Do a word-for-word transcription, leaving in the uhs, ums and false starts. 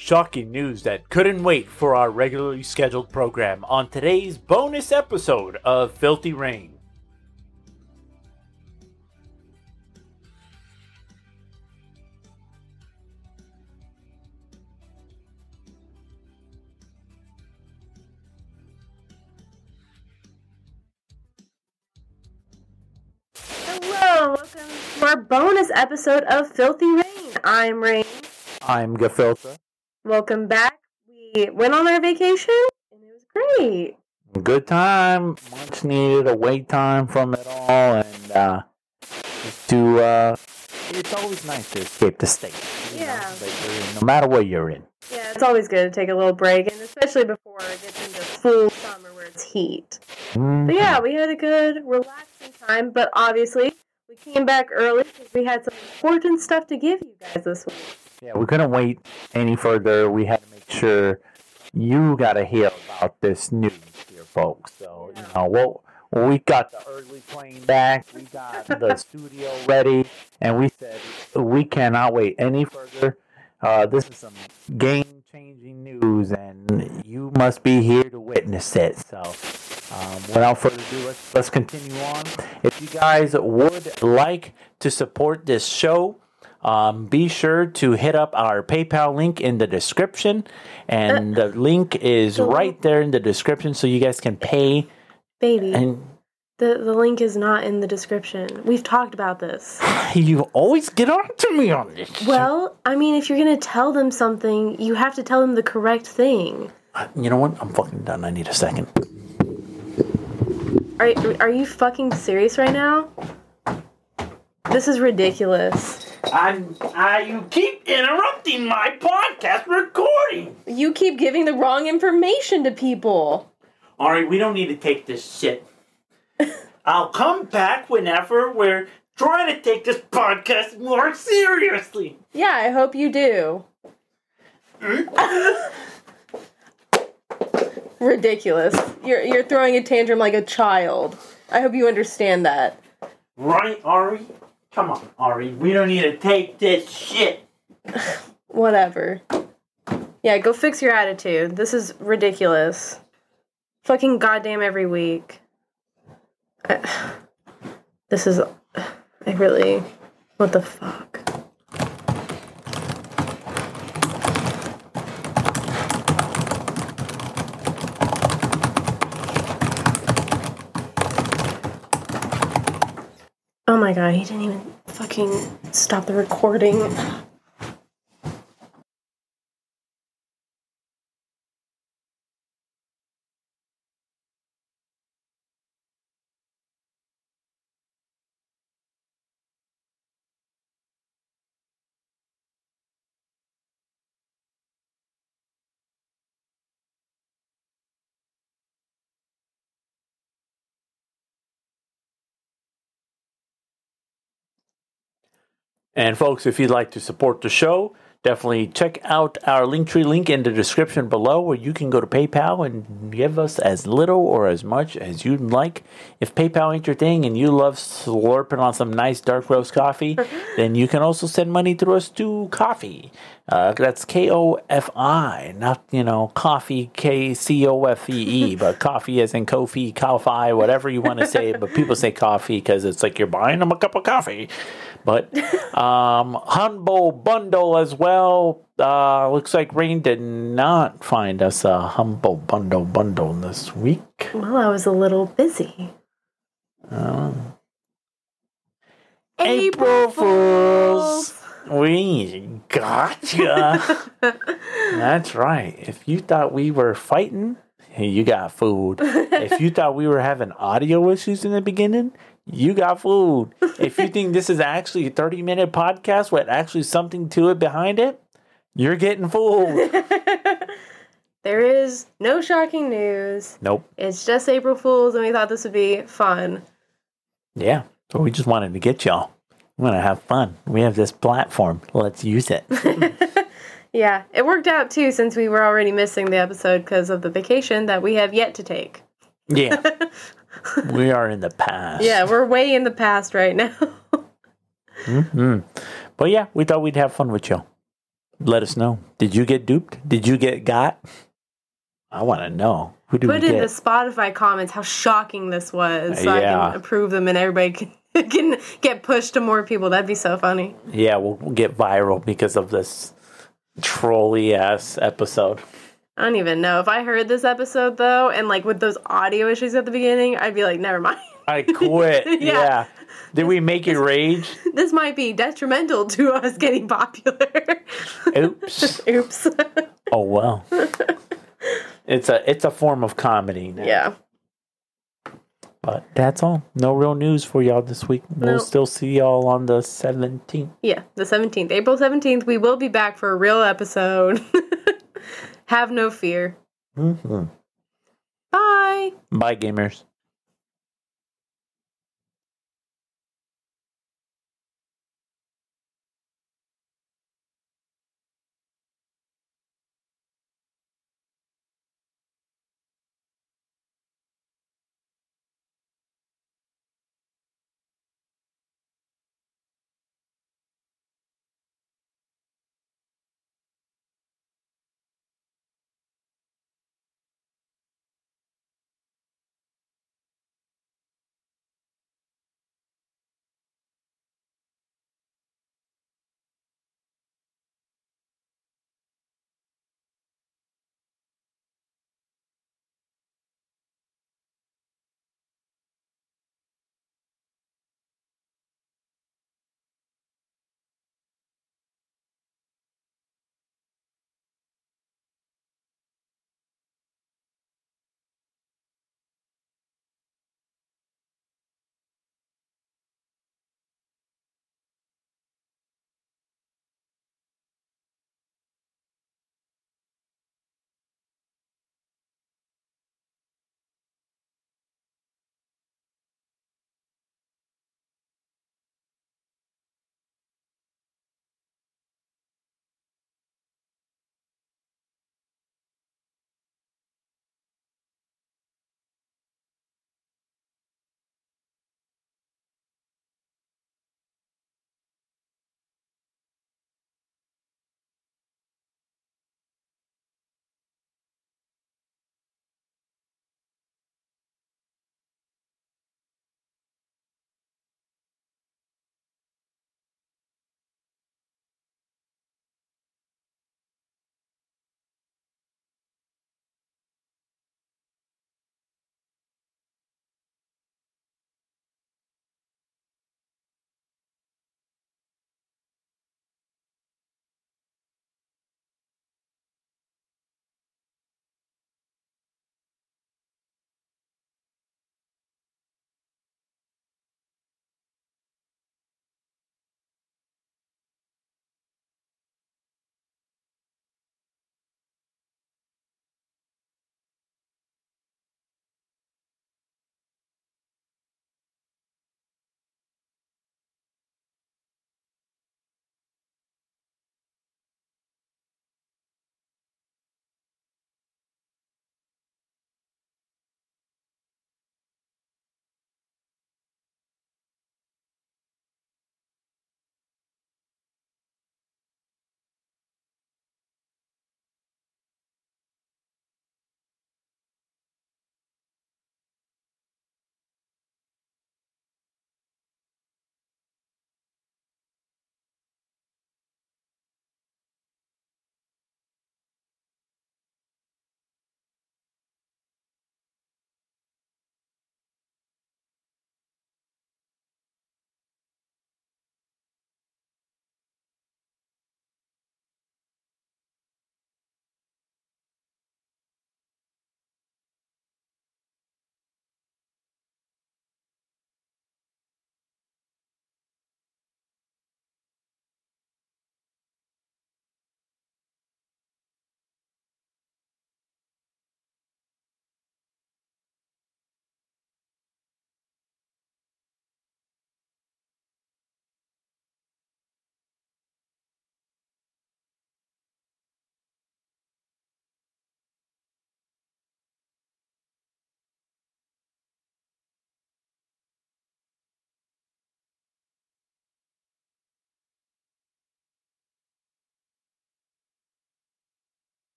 Shocking news that couldn't wait for our regularly scheduled program on today's bonus episode of Filthy Rain. Hello, welcome to our bonus episode of Filthy Rain. I'm Rain. I'm Gefilter. Welcome back. We went on our vacation, and it was great. Good time, much needed away time from it all, and uh, just to, uh, it's always nice to escape the state. Yeah. Know, like, no matter what you're in. Yeah, it's always good to take a little break, and especially before it gets into full summer where it's heat. Mm-hmm. But yeah, we had a good, relaxing time, but obviously, we came back early because we had some important stuff to give you guys this week. Yeah, we couldn't wait any further. We had to make sure you got to hear about this news here, folks. So, yeah. you know, well, well, we got the early plane back. We got the studio ready. And we said we cannot wait any further. Uh, this is some game-changing news, and you must be here to witness it. So, um, without further ado, let's, let's continue on. If you guys would like to support this show, Um, be sure to hit up our PayPal link in the description, and the link is right there in the description, so you guys can pay. Baby, and the the link is not in the description. We've talked about this. You always get on to me on this. Well, I mean, if you're gonna tell them something, you have to tell them the correct thing. You know what? I'm fucking done. I need a second. Are are you fucking serious right now? This is ridiculous. I'm, I, you keep interrupting my podcast recording. You keep giving the wrong information to people. Alright, we don't need to take this shit. I'll come back whenever we're trying to take this podcast more seriously. Yeah, I hope you do. Ridiculous. You're you're throwing a tantrum like a child. I hope you understand that. Right, Ari? Come on, Ari. We don't need to take this shit. Whatever. Yeah, go fix your attitude. This is ridiculous. Fucking goddamn every week. I, this is... I really... What the fuck? Oh my god, he didn't even fucking stop the recording. And folks, if you'd like to support the show, definitely check out our Linktree link in the description below, where you can go to PayPal and give us as little or as much as you'd like. If PayPal ain't your thing and you love slurping on some nice dark roast coffee, then you can also send money through us to Ko-fi. Uh, that's K O F I, not, you know, coffee, K C O F E E, but coffee as in Kofi, Ko-fi, whatever you want to say. But people say coffee because it's like you're buying them a cup of coffee. But um, Humble Bundle as well. Uh, looks like Rain did not find us a Humble Bundle bundle this week. Well, I was a little busy. Um, April Fools! We gotcha. That's right. If you thought we were fighting, you got food. If you thought we were having audio issues in the beginning, you got food. If you think this is actually a thirty-minute podcast with actually something to it behind it, you're getting fooled. There is no shocking news. Nope. It's just April Fools, and we thought this would be fun. Yeah. So we just wanted to get y'all. We want to have fun. We have this platform. Let's use it. Yeah. It worked out, too, since we were already missing the episode because of the vacation that we have yet to take. Yeah. We are in the past. Yeah, we're way in the past right now. mm-hmm. But yeah, we thought we'd have fun with y'all. let us know. Did you get duped? Did you get got? I want to know. Who did Put we in get? the Spotify comments how shocking this was, so Yeah. I can approve them and everybody can, can get pushed to more people. That'd be so funny. Yeah, we'll, we'll get viral because of this trolly ass episode. I don't even know. If I heard this episode, though, and like with those audio issues at the beginning, I'd be like, never mind. I quit. yeah. Yeah. Did we make it rage? This might be detrimental to us getting popular. Oops. Oops. Oh well. It's a it's a form of comedy now. Yeah. But that's all. No real news for y'all this week. We'll No. still see y'all on the seventeenth. Yeah, the seventeenth. April seventeenth, we will be back for a real episode. Have no fear. Mm-hmm. Bye. Bye, gamers.